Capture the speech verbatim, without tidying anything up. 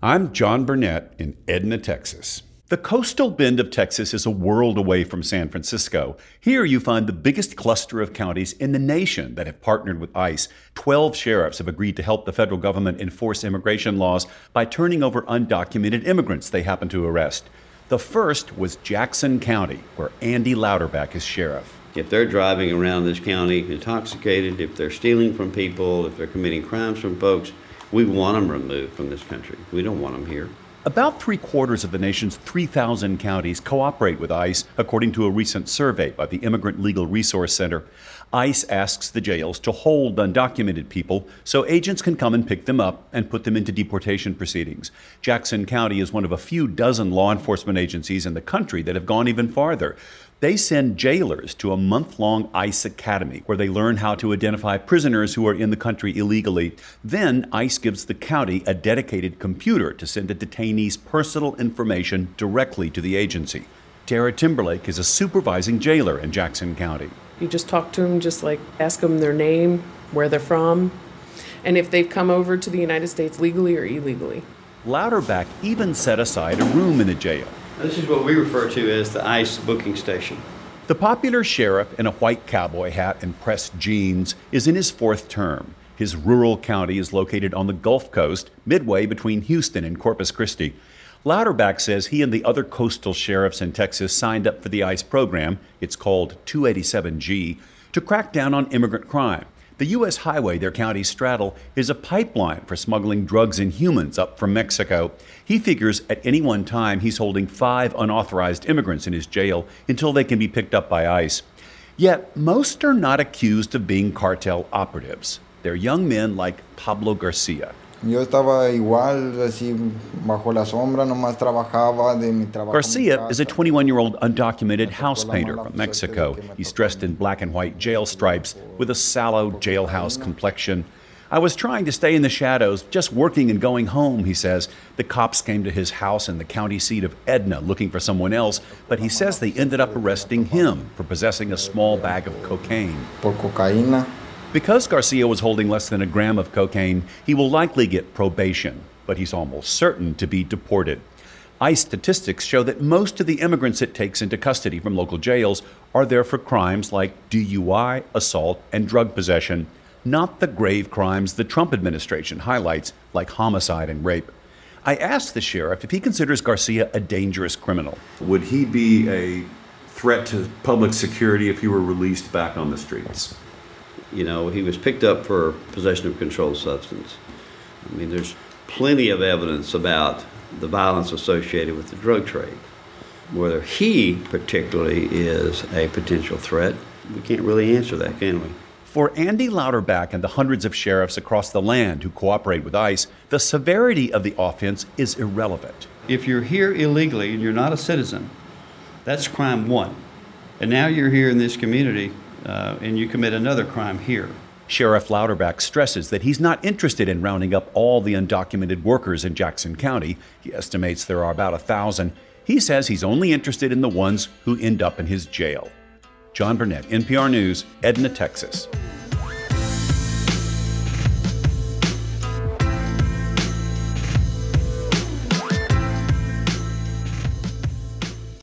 I'm John Burnett in Edna, Texas. The coastal bend of Texas is a world away from San Francisco. Here you find the biggest cluster of counties in the nation that have partnered with ICE. Twelve sheriffs have agreed to help the federal government enforce immigration laws by turning over undocumented immigrants they happen to arrest. The first was Jackson County, where Andy Louderback is sheriff. If they're driving around this county intoxicated, if they're stealing from people, if they're committing crimes from folks, we want them removed from this country. We don't want them here. About three quarters of the nation's three thousand counties cooperate with ICE, according to a recent survey by the Immigrant Legal Resource Center. ICE asks the jails to hold undocumented people so agents can come and pick them up and put them into deportation proceedings. Jackson County is one of a few dozen law enforcement agencies in the country that have gone even farther. They send jailers to a month-long ICE academy where they learn how to identify prisoners who are in the country illegally. Then ICE gives the county a dedicated computer to send a detainee's personal information directly to the agency. Tara Timberlake is a supervising jailer in Jackson County. You just talk to them, just like ask them their name, where they're from, and if they've come over to the United States legally or illegally. Louderback even set aside a room in the jail. This is what we refer to as the ICE booking station. The popular sheriff in a white cowboy hat and pressed jeans is in his fourth term. His rural county is located on the Gulf Coast, midway between Houston and Corpus Christi. Louderback says he and the other coastal sheriffs in Texas signed up for the ICE program, it's called two eighty-seven G, to crack down on immigrant crime. The U S highway their counties straddle is a pipeline for smuggling drugs and humans up from Mexico. He figures at any one time he's holding five unauthorized immigrants in his jail until they can be picked up by ICE. Yet most are not accused of being cartel operatives. They're young men like Pablo Garcia. Yo estaba igual, así, bajo la sombra, nomás trabajaba de mi trabajo. Garcia is a twenty-one-year-old undocumented house painter from Mexico. He's dressed in black and white jail stripes with a sallow jailhouse complexion. I was trying to stay in the shadows, just working and going home, he says. The cops came to his house in the county seat of Edna looking for someone else, but he says they ended up arresting him for possessing a small bag of cocaine. Por cocaína. Because Garcia was holding less than a gram of cocaine, he will likely get probation, but he's almost certain to be deported. ICE statistics show that most of the immigrants it takes into custody from local jails are there for crimes like D U I, assault, and drug possession, not the grave crimes the Trump administration highlights, like homicide and rape. I asked the sheriff if he considers Garcia a dangerous criminal. Would he be a threat to public security if he were released back on the streets? You know, he was picked up for possession of a controlled substance. I mean, there's plenty of evidence about the violence associated with the drug trade. Whether he particularly is a potential threat, we can't really answer that, can we? For Andy Louderback and the hundreds of sheriffs across the land who cooperate with ICE, the severity of the offense is irrelevant. If you're here illegally and you're not a citizen, that's crime one. And now you're here in this community, Uh, and you commit another crime here. Sheriff Louderback stresses that he's not interested in rounding up all the undocumented workers in Jackson County. He estimates there are about a thousand. He says he's only interested in the ones who end up in his jail. John Burnett, N P R News, Edna, Texas.